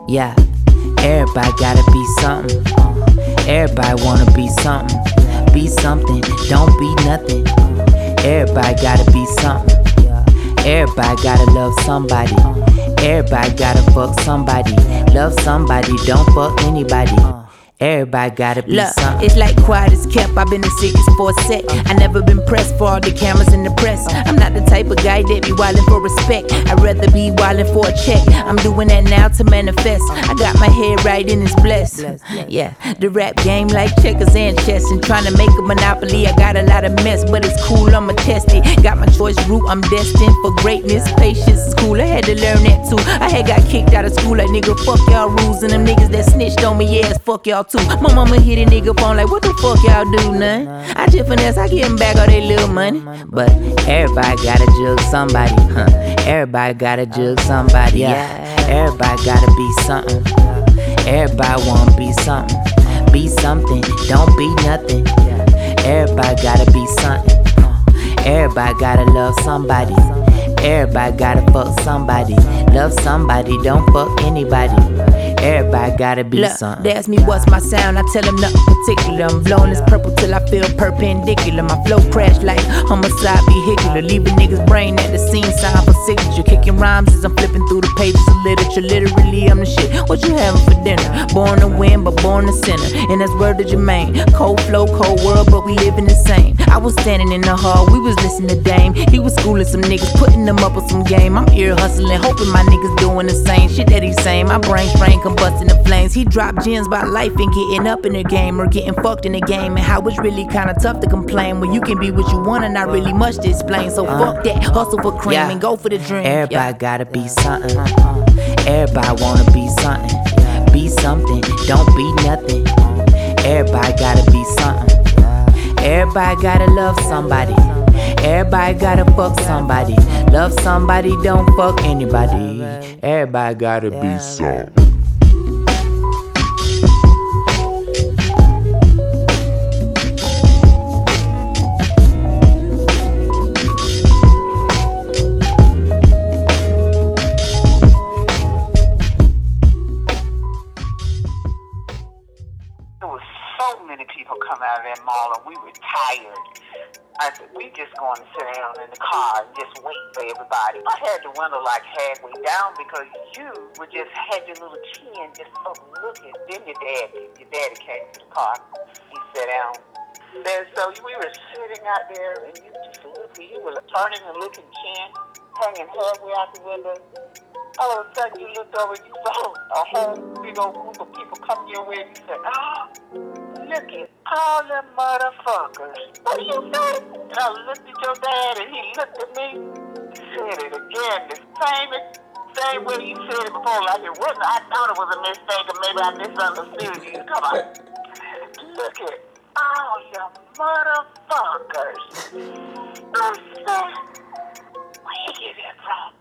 Yeah, everybody gotta be something. Everybody wanna be something. Be something, don't be nothing. Everybody gotta be something. Everybody gotta love somebody. Everybody gotta fuck somebody. Love somebody, don't fuck anybody. Everybody gotta be something. It's like quiet as kept. I've been the sickest for a sec. I never been pressed for all the cameras in the press. I'm not the type of guy that be wildin' for respect. I'd rather be wildin' for a check. I'm doing that now to manifest. I got my head right and it's blessed. Yeah, the rap game like checkers and chess. And trying to make a monopoly, I got a lot of mess, but it's cool, I'ma test it. Got my choice route, I'm destined for greatness. Patience is cool, I had to learn that too. I had got kicked out of school like nigga, fuck y'all rules. And them niggas that snitched on me, yes, fuck y'all too. My mama hit a nigga phone like, what the fuck y'all do, none? I just finesse, I get them back all they little money. But everybody gotta jug somebody, Everybody gotta jug somebody, yeah. Everybody gotta be something. Everybody wanna be something. Be something, don't be nothing. Everybody gotta be something. Everybody gotta love somebody. Everybody gotta fuck somebody. Love somebody, don't fuck anybody. Everybody gotta be something. They ask me what's my sound, I tell them nothing particular. I'm blowing this purple till I feel perpendicular. My flow crash like homicide vehicular, leaving niggas brain at the scene, sign for signature. Kicking rhymes as I'm flipping through the pages of literature. Literally, I'm the shit. What you having for dinner? Born to win, but born to sinner. And that's word to Jermaine. Cold flow, cold world, but we living the same. I was standing in the hall, we was listening to Dame. He was schooling some niggas, putting them up with some game. I'm ear hustling, hoping my niggas doing the same shit that he's saying. My brain strain combusting the flames. He dropped gems about life and getting up in the game, or getting fucked in the game, and how it's really kinda tough to complain when you can be what you want and not really much to explain. So fuck that, hustle for cream and go for the dream. Everybody gotta be something. Everybody wanna be something. Be something, don't be nothing. Everybody gotta be something. Everybody gotta love somebody. Everybody gotta fuck somebody. Love somebody, don't fuck anybody. Everybody gotta be something. There was so many people come out of that mall and we were tired. I said, we just going to sit down in the car and just wait for everybody. I had the window like halfway down because you would just had your little chin just up looking. Then your daddy came to the car. He sat down. And so we were sitting out there and you just looking. You were turning and looking chin, hanging halfway out the window. All of a sudden you looked over and you saw a whole big old group of people coming your way and you said, look at all them motherfuckers. What do you say? And I looked at your dad and he looked at me. He said it again, the same way you said it before. Like it wasn't, I thought it was a mistake or maybe I misunderstood you. Come on. Look at all you motherfuckers. I said, where you get that from?